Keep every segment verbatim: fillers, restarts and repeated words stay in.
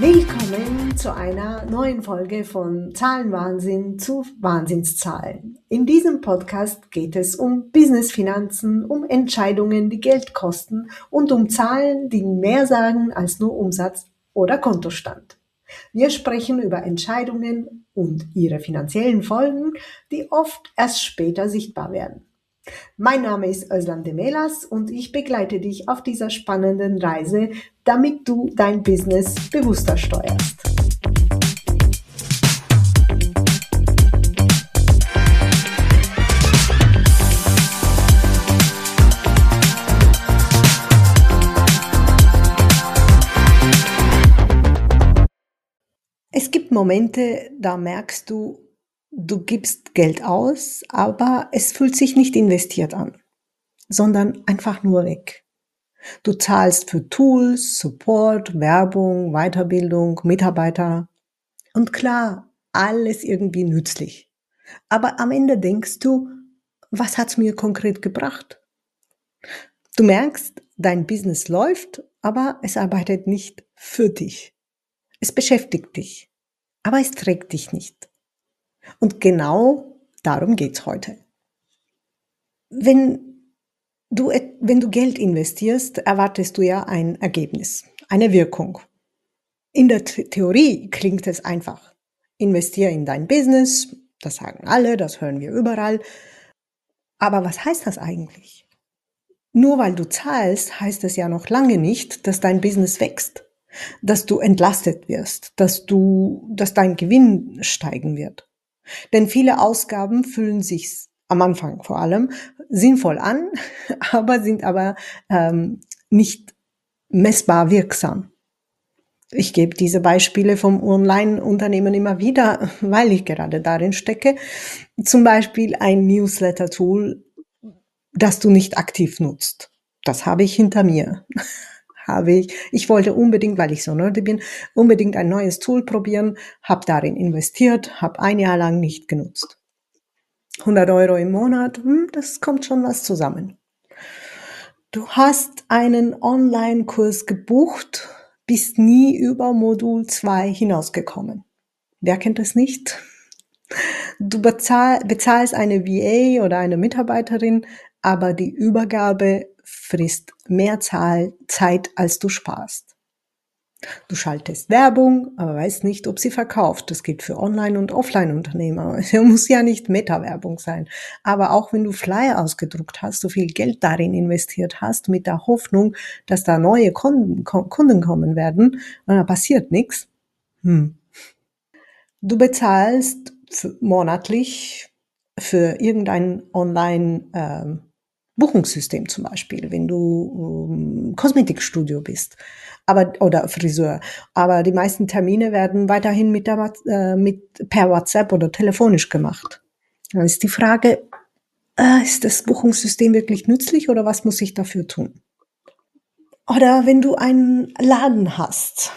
Willkommen zu einer neuen Folge von Zahlenwahnsinn zu Wahnsinnszahlen. In diesem Podcast geht es um Business-Finanzen, um Entscheidungen, die Geld kosten und um Zahlen, die mehr sagen als nur Umsatz oder Kontostand. Wir sprechen über Entscheidungen und ihre finanziellen Folgen, die oft erst später sichtbar werden. Mein Name ist Özlem Demelas und ich begleite dich auf dieser spannenden Reise, damit du dein Business bewusster steuerst. Es gibt Momente, da merkst du, du gibst Geld aus, aber es fühlt sich nicht investiert an, sondern einfach nur weg. Du zahlst für Tools, Support, Werbung, Weiterbildung, Mitarbeiter und klar, alles irgendwie nützlich. Aber am Ende denkst du, was hat's mir konkret gebracht? Du merkst, dein Business läuft, aber es arbeitet nicht für dich. Es beschäftigt dich, aber es trägt dich nicht. Und genau darum geht's heute. Wenn du, wenn du Geld investierst, erwartest du ja ein Ergebnis, eine Wirkung. In der Theorie klingt es einfach. Investiere in dein Business, das sagen alle, das hören wir überall. Aber was heißt das eigentlich? Nur weil du zahlst, heißt es ja noch lange nicht, dass dein Business wächst, dass du entlastet wirst, dass du, dass dein Gewinn steigen wird. Denn viele Ausgaben fühlen sich am Anfang vor allem sinnvoll an, aber sind aber ähm, nicht messbar wirksam. Ich gebe diese Beispiele vom Online-Unternehmen immer wieder, weil ich gerade darin stecke. Zum Beispiel ein Newsletter-Tool, das du nicht aktiv nutzt. Das habe ich hinter mir. habe ich. Ich wollte unbedingt, weil ich so nerdy bin, unbedingt ein neues Tool probieren, habe darin investiert, habe ein Jahr lang nicht genutzt. hundert Euro im Monat, hm, das kommt schon was zusammen. Du hast einen Online-Kurs gebucht, bist nie über Modul zwei hinausgekommen. Wer kennt das nicht? Du bezahl, bezahlst eine V A oder eine Mitarbeiterin, aber die Übergabe frisst mehr Zeit, als du sparst. Du schaltest Werbung, aber weißt nicht, ob sie verkauft. Das gilt für Online- und Offline-Unternehmer. Es muss ja nicht Meta-Werbung sein. Aber auch wenn du Flyer ausgedruckt hast, so viel Geld darin investiert hast, mit der Hoffnung, dass da neue Kunden, Kunden kommen werden, und da passiert nichts. Hm. Du bezahlst für, monatlich für irgendein Online- ähm, Buchungssystem zum Beispiel, wenn du ähm, Kosmetikstudio bist, aber oder Friseur. Aber die meisten Termine werden weiterhin mit, der, äh, mit per WhatsApp oder telefonisch gemacht. Dann ist die Frage, äh, ist das Buchungssystem wirklich nützlich oder was muss ich dafür tun? Oder wenn du einen Laden hast,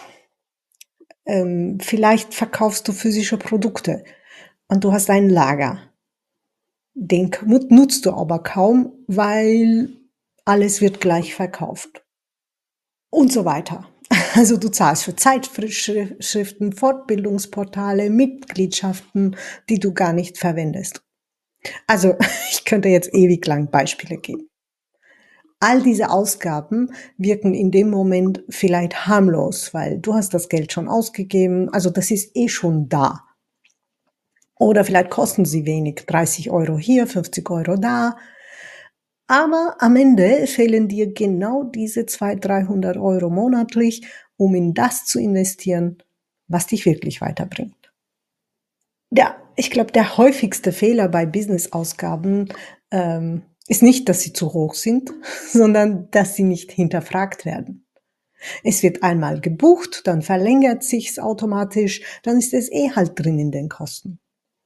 ähm, vielleicht verkaufst du physische Produkte und du hast ein Lager. Den nutzt du aber kaum, weil alles wird gleich verkauft. Und so weiter. Also du zahlst für Zeitschriften, Fortbildungsportale, Mitgliedschaften, die du gar nicht verwendest. Also ich könnte jetzt ewig lang Beispiele geben. All diese Ausgaben wirken in dem Moment vielleicht harmlos, weil du hast das Geld schon ausgegeben, also das ist eh schon da. Oder vielleicht kosten sie wenig, dreißig Euro hier, fünfzig Euro da. Aber am Ende fehlen dir genau diese zweihundert, dreihundert Euro monatlich, um in das zu investieren, was dich wirklich weiterbringt. Ja, ich glaube, der häufigste Fehler bei Business-Ausgaben ähm, ist nicht, dass sie zu hoch sind, sondern dass sie nicht hinterfragt werden. Es wird einmal gebucht, dann verlängert sich's automatisch, dann ist es eh halt drin in den Kosten.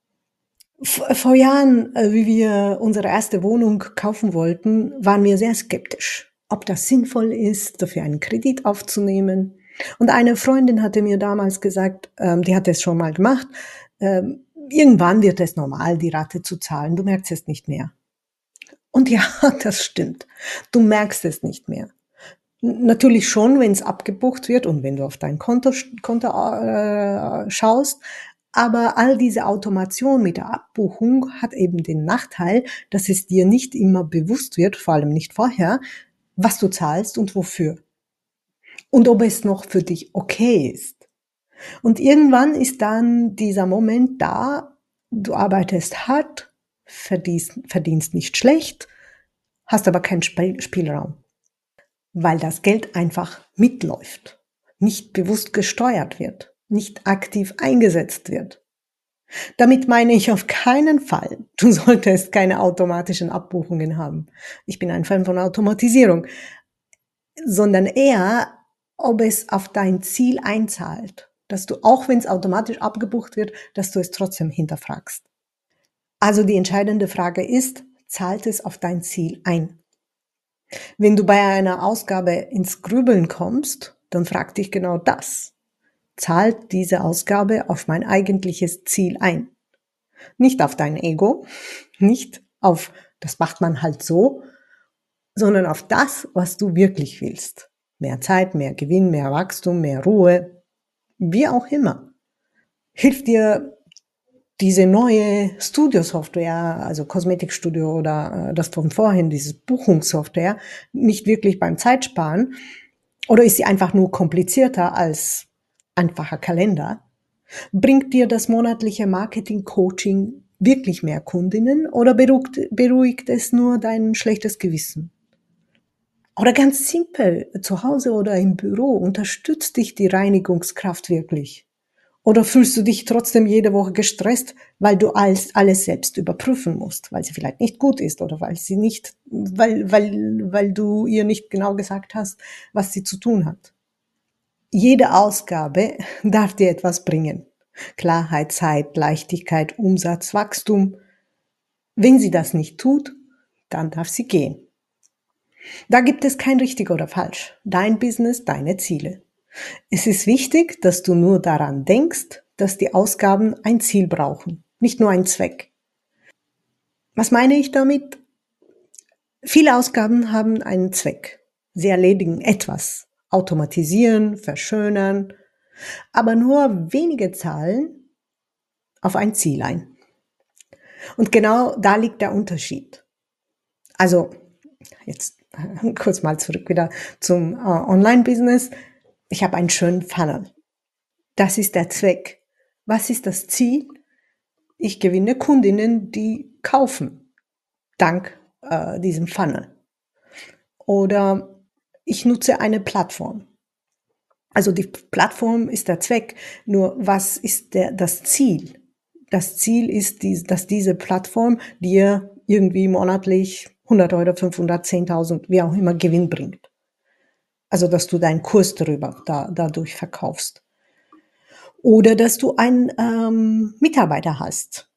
Vor Jahren, wie wir unsere erste Wohnung kaufen wollten, waren wir sehr skeptisch, ob das sinnvoll ist, dafür einen Kredit aufzunehmen. Und eine Freundin hatte mir damals gesagt, ähm, die hat es schon mal gemacht, ähm, irgendwann wird es normal, die Rate zu zahlen, du merkst es nicht mehr. Und ja, das stimmt, du merkst es nicht mehr. Natürlich schon, wenn es abgebucht wird und wenn du auf dein Konto, Konto äh, schaust. Aber all diese Automation mit der Abbuchung hat eben den Nachteil, dass es dir nicht immer bewusst wird, vor allem nicht vorher, was du zahlst und wofür. Und ob es noch für dich okay ist. Und irgendwann ist dann dieser Moment da, du arbeitest hart, verdienst, verdienst nicht schlecht, hast aber keinen Spiel Spielraum, weil das Geld einfach mitläuft, nicht bewusst gesteuert wird, nicht aktiv eingesetzt wird. Damit meine ich auf keinen Fall, du solltest keine automatischen Abbuchungen haben. Ich bin ein Fan von Automatisierung, sondern eher, ob es auf dein Ziel einzahlt, dass du, auch wenn es automatisch abgebucht wird, dass du es trotzdem hinterfragst. Also die entscheidende Frage ist, zahlt es auf dein Ziel ein? Wenn du bei einer Ausgabe ins Grübeln kommst, dann frag dich genau das. Zahlt diese Ausgabe auf mein eigentliches Ziel ein? Nicht auf dein Ego, nicht auf, das macht man halt so, sondern auf das, was du wirklich willst. Mehr Zeit, mehr Gewinn, mehr Wachstum, mehr Ruhe, wie auch immer. Hilft dir diese neue Studio-Software, also Kosmetikstudio oder äh, das von vorhin, dieses Buchungssoftware, nicht wirklich beim Zeitsparen? Oder ist sie einfach nur komplizierter als einfacher Kalender? Bringt dir das monatliche Marketing-Coaching wirklich mehr Kundinnen oder beruhigt, beruhigt es nur dein schlechtes Gewissen? Oder ganz simpel, zu Hause oder im Büro, unterstützt dich die Reinigungskraft wirklich? Oder fühlst du dich trotzdem jede Woche gestresst, weil du alles, alles selbst überprüfen musst, weil sie vielleicht nicht gut ist oder weil sie nicht, weil, weil, weil du ihr nicht genau gesagt hast, was sie zu tun hat? Jede Ausgabe darf dir etwas bringen. Klarheit, Zeit, Leichtigkeit, Umsatz, Wachstum. Wenn sie das nicht tut, dann darf sie gehen. Da gibt es kein richtig oder falsch. Dein Business, deine Ziele. Es ist wichtig, dass du nur daran denkst, dass die Ausgaben ein Ziel brauchen, nicht nur einen Zweck. Was meine ich damit? Viele Ausgaben haben einen Zweck. Sie erledigen etwas, automatisieren, verschönern, aber nur wenige zahlen auf ein Ziel ein. Und genau da liegt der Unterschied. Also, jetzt kurz mal zurück wieder zum äh, Online-Business. Ich habe einen schönen Funnel. Das ist der Zweck. Was ist das Ziel? Ich gewinne Kundinnen, die kaufen, dank äh, diesem Funnel. Oder ich nutze eine Plattform. Also die Plattform ist der Zweck, nur was ist der, das Ziel? Das Ziel ist, die, dass diese Plattform dir irgendwie monatlich hundert Euro, fünfhundert, zehntausend, wie auch immer Gewinn bringt. Also dass du deinen Kurs darüber da, dadurch verkaufst. Oder dass du einen ähm, Mitarbeiter hast.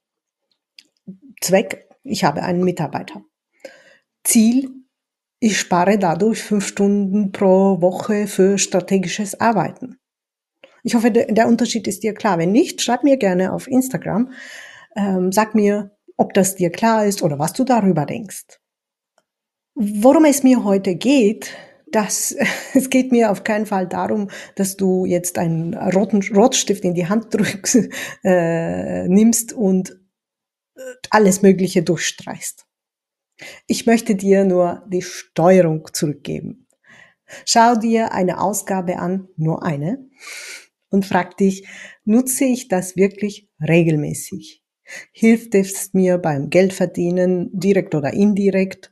Zweck, ich habe einen Mitarbeiter. Ziel, ich spare dadurch fünf Stunden pro Woche für strategisches Arbeiten. Ich hoffe, der, der Unterschied ist dir klar. Wenn nicht, schreib mir gerne auf Instagram. Ähm, sag mir, ob das dir klar ist oder was du darüber denkst. Worum es mir heute geht, das, es geht mir auf keinen Fall darum, dass du jetzt einen roten Rotstift in die Hand drückst, äh, nimmst und alles Mögliche durchstreichst. Ich möchte dir nur die Steuerung zurückgeben. Schau dir eine Ausgabe an, nur eine, und frag dich, nutze ich das wirklich regelmäßig? Hilft es mir beim Geldverdienen, direkt oder indirekt?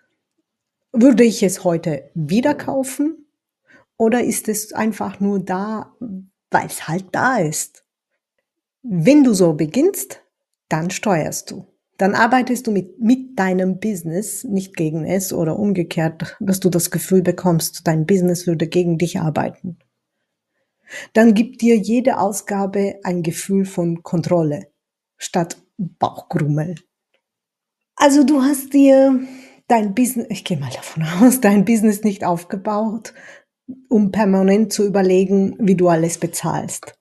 Würde ich es heute wieder kaufen? Oder ist es einfach nur da, weil es halt da ist? Wenn du so beginnst, dann steuerst du. Dann arbeitest du mit, mit deinem Business, nicht gegen es oder umgekehrt, dass du das Gefühl bekommst, dein Business würde gegen dich arbeiten. Dann gibt dir jede Ausgabe ein Gefühl von Kontrolle statt Bauchgrummel. Also du hast dir dein Business, ich gehe mal davon aus, dein Business nicht aufgebaut, um permanent zu überlegen, wie du alles bezahlst.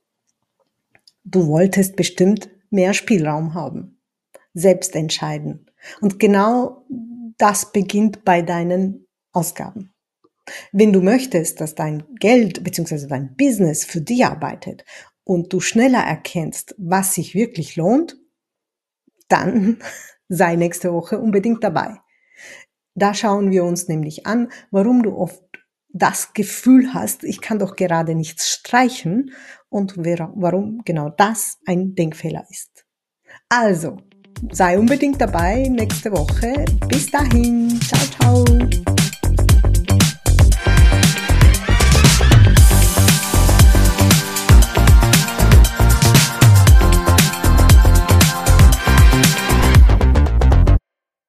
Du wolltest bestimmt mehr Spielraum haben, selbst entscheiden. Und genau das beginnt bei deinen Ausgaben. Wenn du möchtest, dass dein Geld bzw. dein Business für dich arbeitet und du schneller erkennst, was sich wirklich lohnt, dann sei nächste Woche unbedingt dabei. Da schauen wir uns nämlich an, warum du oft das Gefühl hast, ich kann doch gerade nichts streichen und wer- warum genau das ein Denkfehler ist. Also, sei unbedingt dabei nächste Woche. Bis dahin. Ciao, ciao.